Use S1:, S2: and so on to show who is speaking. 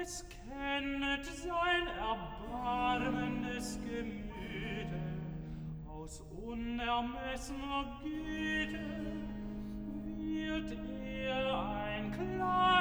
S1: es kennet sein erbarmendes Gemüte, aus unermessener Güte wird er ein kleines